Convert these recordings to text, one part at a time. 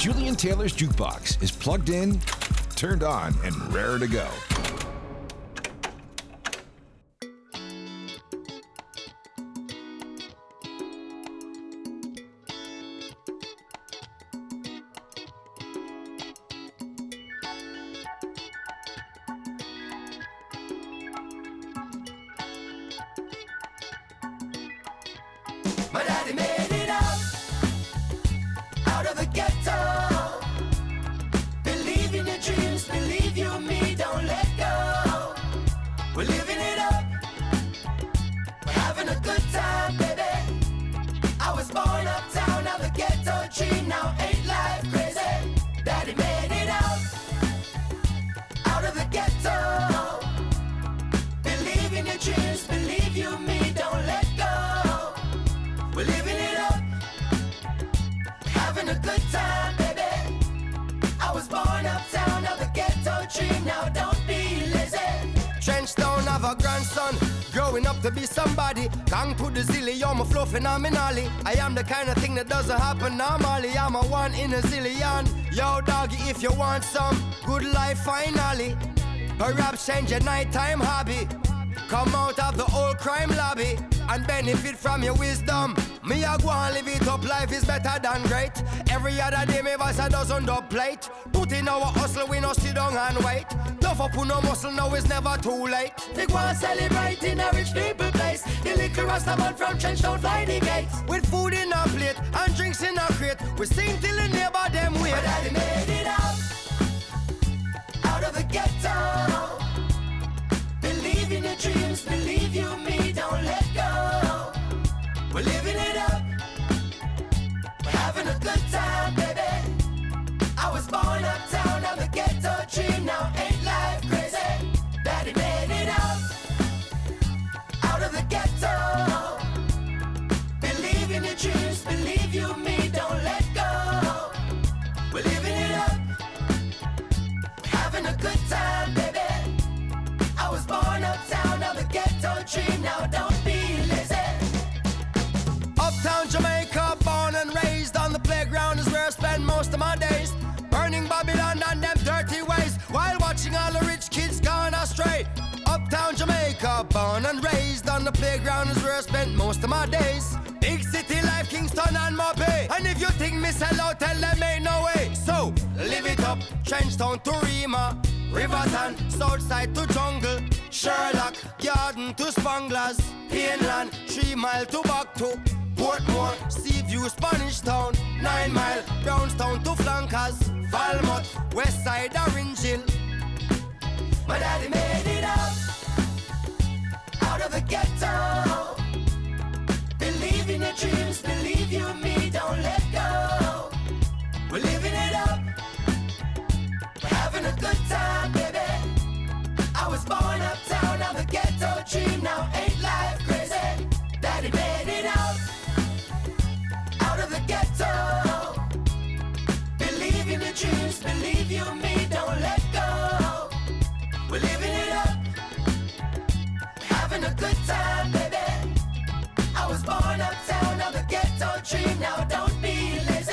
Julian Taylor's Jukebox is plugged in, turned on, and raring to go. My daddy made it up out of the ghetto. Believe in your dreams, believe you and me, don't let go. We're living it up, we're having a good time, baby. I was born uptown, now the ghetto dream, now ain't life crazy? Daddy made it out of the ghetto. Believe in your dreams, believe you and me, don't let go. We're living it up, having a good time, baby. I was born uptown, now the ghetto dream, now don't be lazy. Trenchtown have a grandson, growing up to be somebody. Gang to the zilly, you're my flow phenomenally. I am the kind of thing that doesn't happen normally. I'm a one in a zillion. Yo, doggy, if you want some good life finally, perhaps change your nighttime hobby. Come out of the old crime lobby and benefit from your wisdom. Me a go and live it up, life is better than great. Every other day me voice a dozen dub plate. Put in our hustle, we no sit down and wait. Tough up on no muscle, now it's never too late. They go and celebrate in a rich people place. The little Rastaman from Trenchtown fly the gates. With food in a plate and drinks in a crate, we sing till the neighbor them wait. My daddy made it out of the ghetto. Believe in your dreams, believe you and me, don't let go. We're living it up, we're having a good time, baby. I was born uptown, now the ghetto dream, now ain't life crazy? Daddy made it out of the ghetto. Believe in your dreams, believe you and me, don't let go. We're living it up, we're having a good time, baby. I was born uptown, now the ghetto dream, now don't be lazy. Uptown Jamaica, born and raised on the playground is where I spend most of my days. Burning Babylon and them dirty ways, while watching all the rich kids gone astray. Uptown Jamaica, born and raised on the playground is where I spent most of my days. Big city life, Kingston and Mopey. And if you think me sell out, tell them ain't no way. So, live it up, Trenchtown to Rima, Riverton, Southside to Jungle, Sherlock, Garden to Spanglers, Pineland, 3 Mile to Buckto, Portmore, Seaview, Spanish Town, 9 Mile, Brownstown to Flankers, Falmouth, Westside, Orange Hill. My daddy made it out of the ghetto. Believe in your dreams, believe you and me, don't let go. We're living it up, we're having a good time, baby. I was born uptown, now the ghetto dream, now ain't life crazy? Daddy made it out of the ghetto. Believe in your dreams, believe you and me, don't let go. We're living it up, having a good time, baby. I was born uptown, now the ghetto dream, now don't be lazy.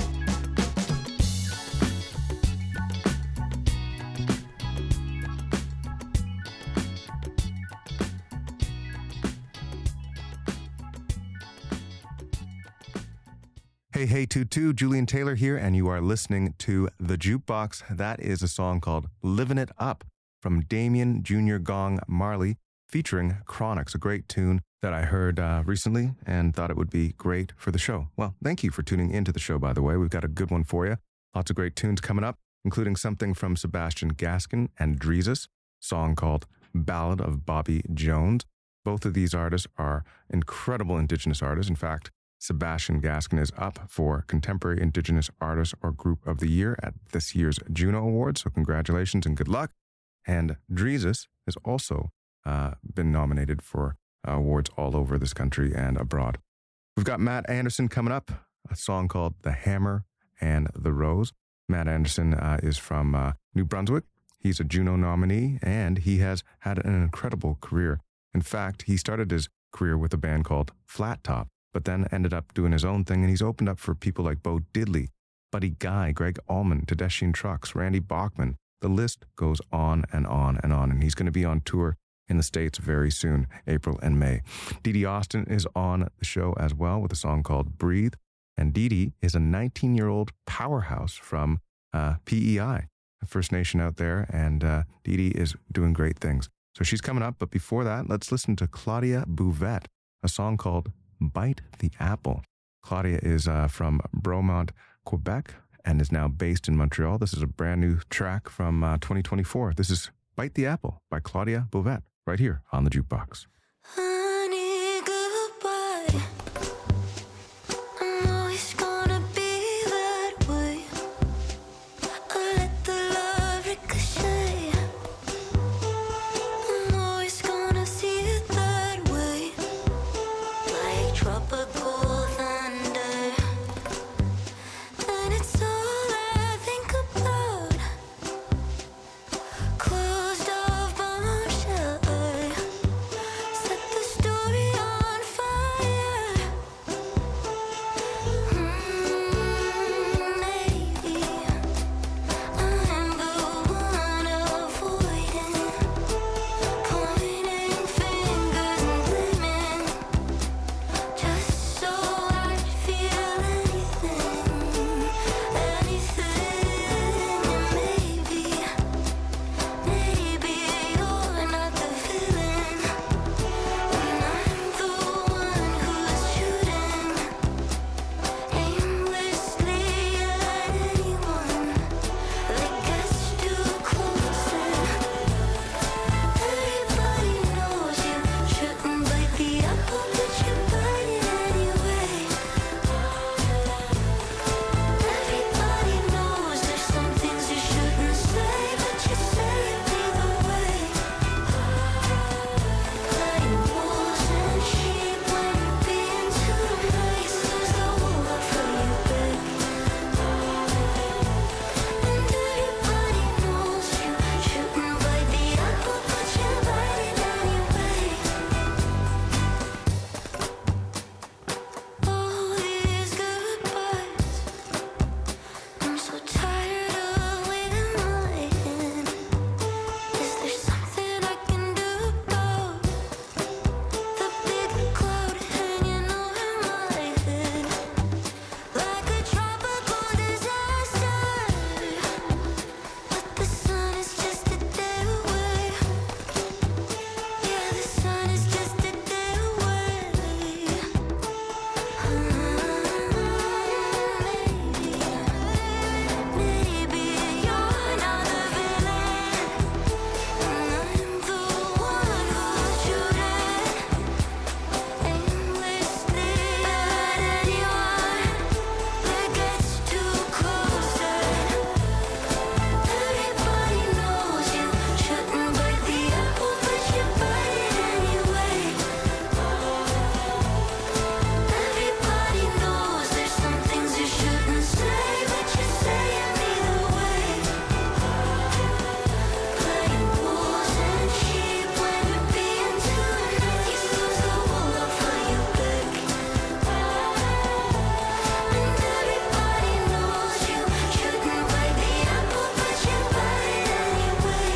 Hey, hey, Tutu, Julian Taylor here, and you are listening to The Jukebox. That is a song called Livin' It Up from Damien Jr. Gong Marley, featuring Chronix, a great tune that I heard recently and thought it would be great for the show. Well, thank you for tuning into the show, by the way. We've got a good one for you. Lots of great tunes coming up, including something from Sebastian Gaskin and Dreezus, a song called Ballad of Bobby Jones. Both of these artists are incredible Indigenous artists. In fact, Sebastian Gaskin is up for Contemporary Indigenous Artist or Group of the Year at this year's Juno Awards, so congratulations and good luck. And Dreezus has also been nominated for awards all over this country and abroad. We've got Matt Anderson coming up, a song called The Hammer and the Rose. Matt Anderson is from New Brunswick. He's a Juno nominee, and he has had an incredible career. In fact, he started his career with a band called Flat Top, but then ended up doing his own thing, and he's opened up for people like Bo Diddley, Buddy Guy, Greg Allman, Tedeschian Trucks, Randy Bachman. The list goes on and on and on, and he's going to be on tour in the States very soon, April and May. Dee Dee Austin is on the show as well with a song called Breathe, and Dee Dee is a 19-year-old powerhouse from PEI, a First Nation out there, and Dee Dee is doing great things. So she's coming up, but before that, let's listen to Claudia Bouvette, a song called Bite the Apple. Claudia is from Bromont, Quebec, and is now based in Montreal. This is a brand new track from 2024. This is Bite the Apple by Claudia Bouvette, right here on the Jukebox. Honey, goodbye. I'm always gonna be that way. I let the love ricochet. I'm always gonna see it that way. Like tropical thunder. And it's all I think about. Closed off bombshell. Set the story on fire. Maybe I'm the one avoiding, pointing fingers and blaming, just so I feel anything. Maybe you're not the villain, and I'm the one who's shooting aimlessly at anyone that gets too close. Everybody knows you shouldn't bite the apple, but you bite it anyway. Everybody knows there's some things you shouldn't say, but you say it either way. Playing wolves and sheep when you're being too nice, lose the whole lot for you, babe. And everybody knows you shouldn't bite the apple, but you bite it anyway. All these goodbyes, I'm so tired of waiting my hand. Is there something I can do about the big cloud hanging over my head? Like a tropical disaster, but the sun is just a day away. Yeah, the sun is just a day away. Maybe you're not the villain, and I'm the one who's shooting aimlessly at anyone that gets too close. Everybody knows you shouldn't bite the apple, but you bite it anyway. Everybody knows there's some things you shouldn't say, but you say it either way. Playing wolves and sheep when you're being too nice, lose the whole lot for you, babe. And everybody knows you shouldn't bite the apple, but you bite it anyway.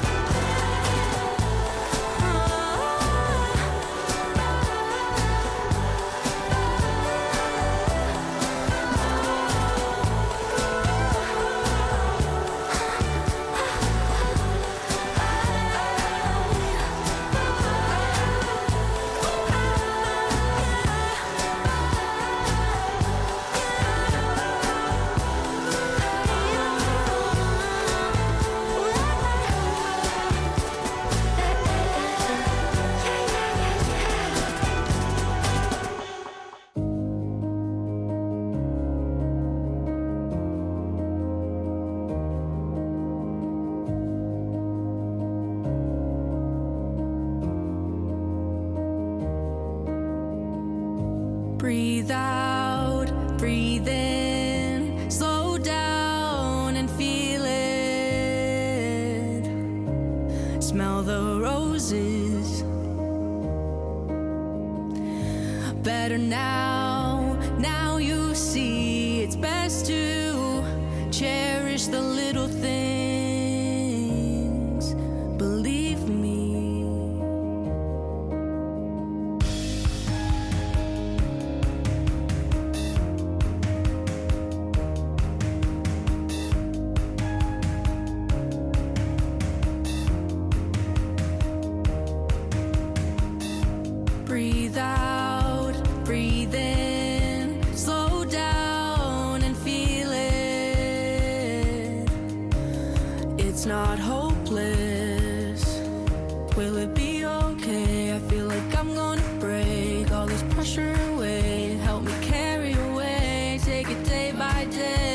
Breathe out, breathe in, slow down and feel it. Smell the roses. Better now, now you see it's best to it's not hopeless. Will it be okay? I feel like I'm gonna break all this pressure away. Help me carry away, take it day by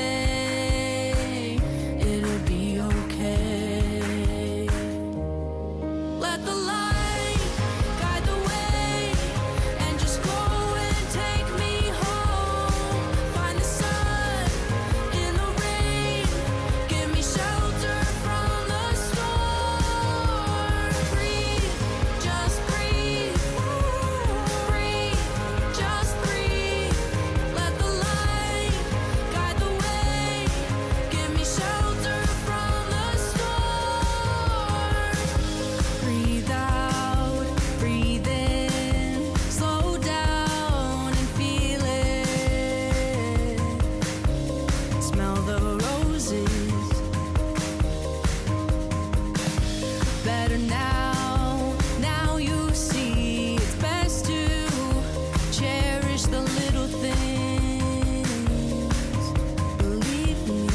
day. It'll be okay. Let the light guide the way and just go and take me home. Find the sun in the rain, give me shelter from the storm. Breathe, just breathe. Breathe, just breathe. Let the light guide the way, give me shelter from the storm. Breathe out, breathe in, slow down and feel it. Smell the roses. Better now you see it's best to cherish the little things. Believe me.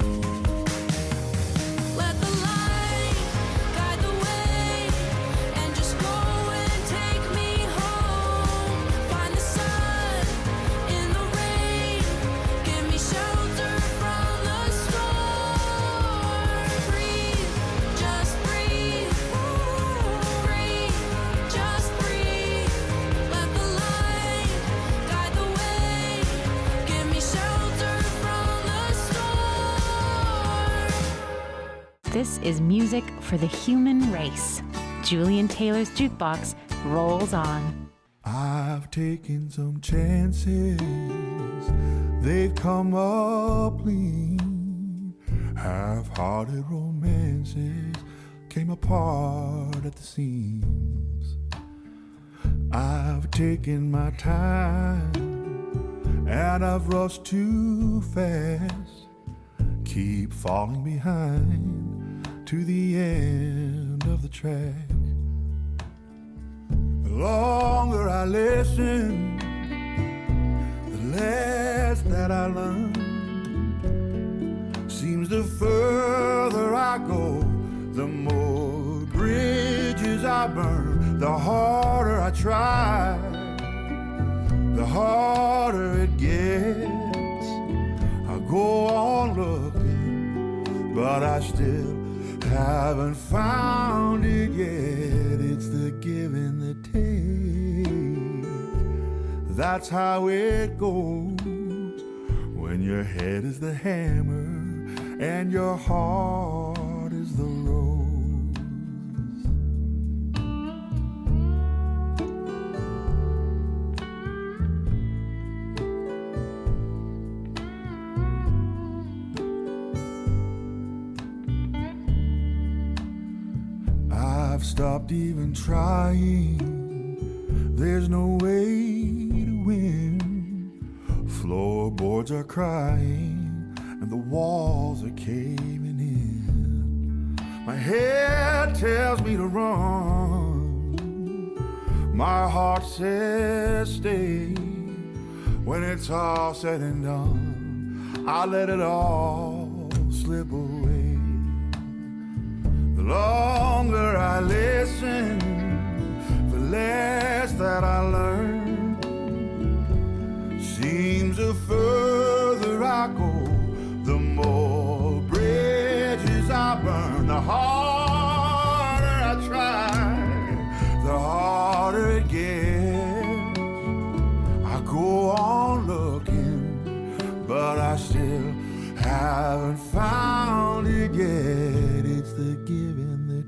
Let the light guide the way and just go and take me home. Find the sun in the rain, give me shelter from the storm. Breathe, just breathe. Breathe, just breathe. Let the light guide the way, give me shelter from the storm. This is music for the human race. Julian Taylor's Jukebox rolls on. I've taken some chances, they've come up clean. Half-hearted romances came apart at the seams. I've taken my time and I've rushed too fast. Keep falling behind to the end of the track. The longer I listen, the less that I learn. Seems the further I go, the more bridges I burn. The harder I try, the harder it gets. I go on looking, but I still haven't found it yet. It's the give and the take. That's how it goes when your head is the hammer and your heart is the rose. I've stopped even trying. There's no way to win. Floorboards are crying and the walls are caving in. My head tells me to run, my heart says stay. When it's all said and done, I let it all slip away. The longer I listen, the less that I learn. Seems the further I go, the more bridges I burn. The harder I try, the harder it gets. I go on looking, but I still haven't found it yet. It's the give and the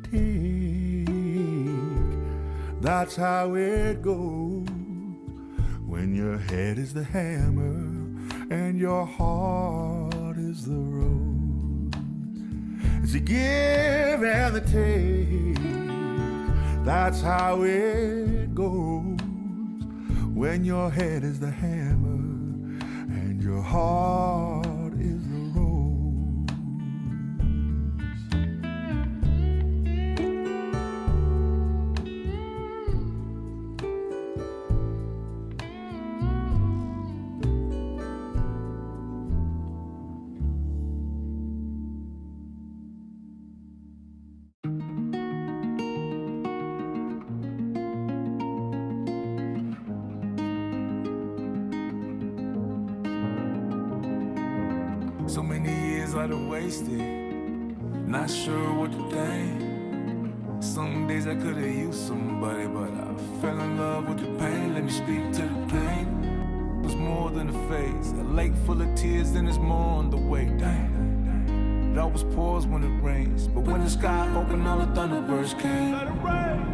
take. That's how it goes when your head is the hammer and your heart is the rose. It's a give and the take. That's how it goes when your head is the hammer and your heart is the rose. years I done wasted, not sure what to think. Some days I could've used somebody, but I fell in love with the pain. Let me speak to the pain. It was more than a phase, a lake full of tears, then there's more on the way. Dang. It always pours when it rains, but when the sky opened, all the thunderbirds came. Let it rain.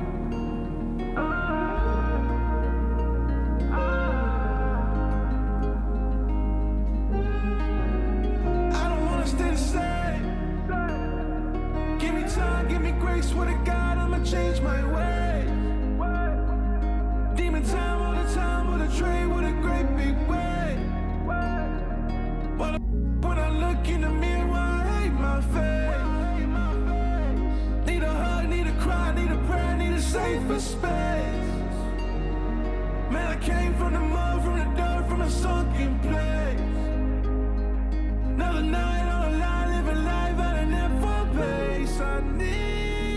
Swear to God, I'ma change my ways. Demon time all the time with a train with a great big weight. When I look in the mirror, I hate my face. Need a hug, need a cry, need a prayer, need a safer space. Man, I came from the mud, from the dirt, from a sunken place. Another night on a line, living life out of that full pace. I need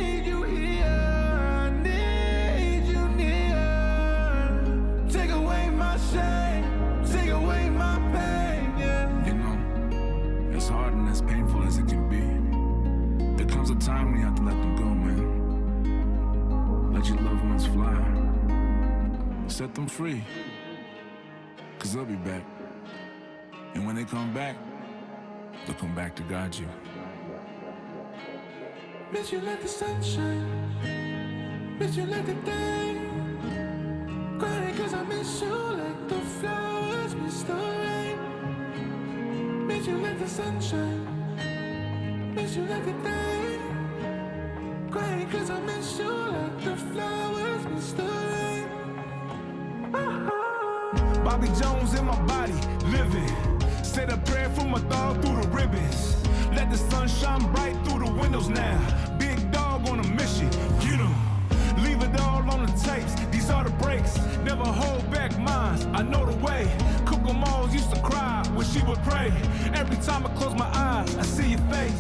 take away my pain, yeah. You know, as hard and as painful as it can be, there comes a time when you have to let them go, man. Let your loved ones fly. Set them free, 'cause they'll be back. And when they come back, they'll come back to guide you. Miss you like the sunshine, miss you like the day. Crying 'cause I miss you like the flowers miss the rain. Miss you like the sunshine, miss you like the day. Crying 'cause I miss you like the flowers miss the rain. Bobby Jones in my body, living. Said a prayer for my dog through the ribbons. Let the sun shine bright through the windows now. Big dog on a mission, get 'em. Leave it all on the tapes, these are the breaks. Never hold back minds, I know the way. Coco Moss used to cry when she would pray. Every time I close my eyes, I see your face.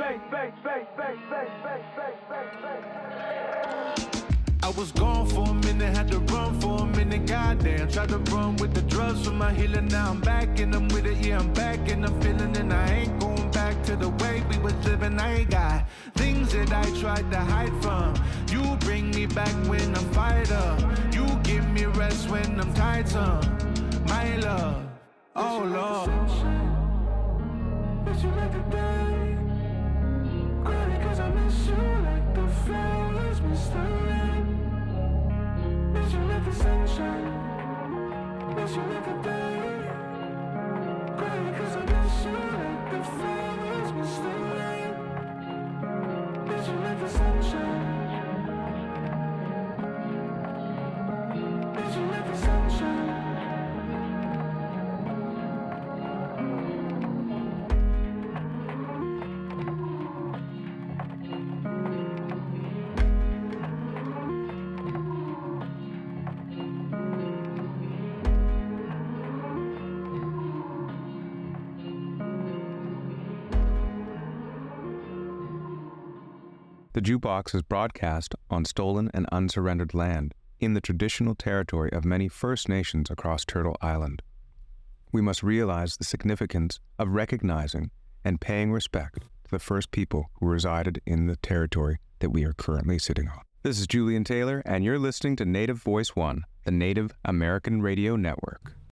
I was gone for a minute, had to run for a minute, goddamn. Tried to run with the drugs from my healing, now I'm back and I'm with it, yeah, I'm back and I'm feeling. And I ain't going back to the way we was living. I ain't got things that I tried to hide from. You bring me back when I'm fired up. You give me rest when I'm tired, son. My love, oh Lord. Miss you like the day. Crying 'cause I miss you like the flowers miss the rain. Miss you like the sunshine, miss you like the day. Crying 'cause I miss you like the flowers miss the rain. Miss you like the sunshine, miss you like the sunshine. The Jukebox is broadcast on stolen and unsurrendered land in the traditional territory of many First Nations across Turtle Island. We must realize the significance of recognizing and paying respect to the first people who resided in the territory that we are currently sitting on. This is Julian Taylor, and you're listening to Native Voice One, the Native American Radio Network.